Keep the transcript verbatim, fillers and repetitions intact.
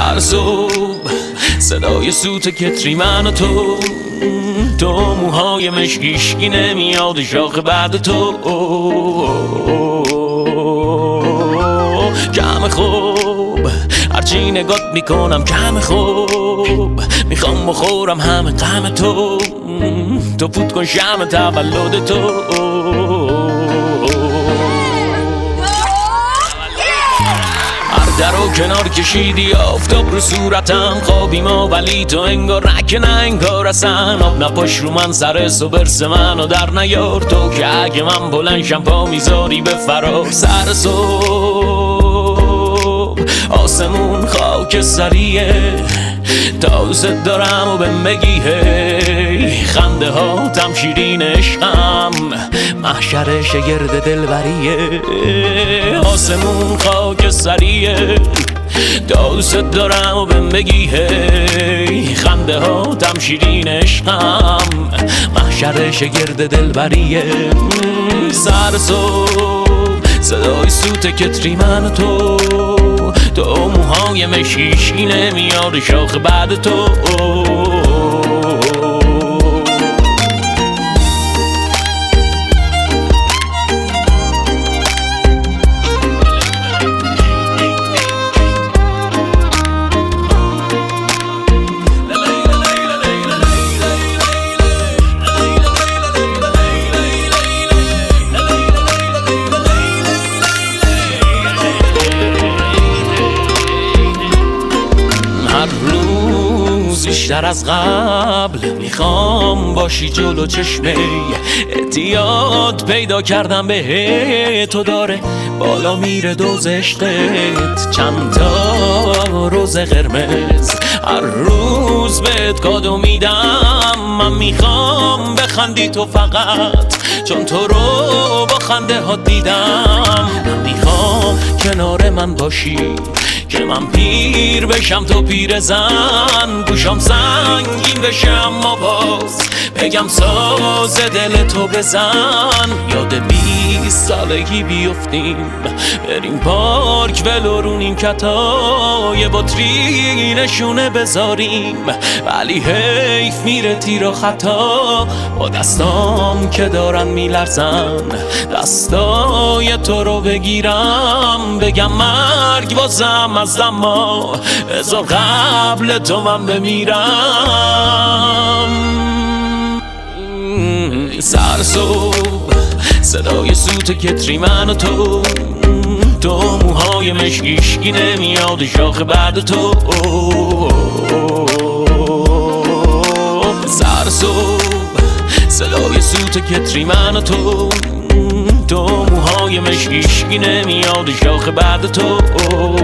سر صبح صدای سوت کتری من و تو، تو موهای مشکیشکی نمیاد شاخ بعد تو. کم خوب هرچی نگات میکنم کم خوب، میخوام بخورم همه غم تو، تو فوت کن شمع تولد تو. در و کنار کشیدی آفتاب رو صورتم، خوابی ما ولی تو انگار نکه نه انگار اصلا. آب نپاش رو من سر برس منو در نیار، تو که اگه من بلنشم پا میذاری به فرار. سر صبح آسمون خاک سریه، دوست دارم و بهم بگی هی، خنده ها تم شیرین عشقم، محشر شگرد دلبریه. آسمون خاک سریه، دوست دارم و بهم بگی هی، خنده ها تم شیرین عشقم، محشر شگرد دلبریه. سر صبح صدای سوت کتری من و تو، تو موهای مشیشکی نمیاد شاخ بعد تو. بیشتر از قبل میخوام باشی جلو چشمه، اعتیاد پیدا کردم به تو، داره بالا میره دوز عشقت. چند تا روز قرمز هر روز بهت کادو میدم، من میخوام بخندی تو فقط، چون تو رو با خنده ها دیدم. من میخوام کنار من باشی که من پیر بشم تو پیر زن، گوشام سنگین بشه اما باز بگم ساز دل تو بزن. یاد بیست سالگی بیفتیم بریم پارک ولو رو نیمکتا، یه بطری نشونه بذاریم ولی حیف میره تیر و خطا. با دستام که دارن میلرزن دستای تو رو بگیرم، بگم مرگ بازم از اما ازا قبل تو من بمیرم. سر صبح صدای سوت کتری من و تو، تو موهای مشکیشکی نمیاد شاخ بعد تو. سر صبح صدای سوت کتری من و تو، تو موهای مشکیشکی نمیاد شاخ بعد تو.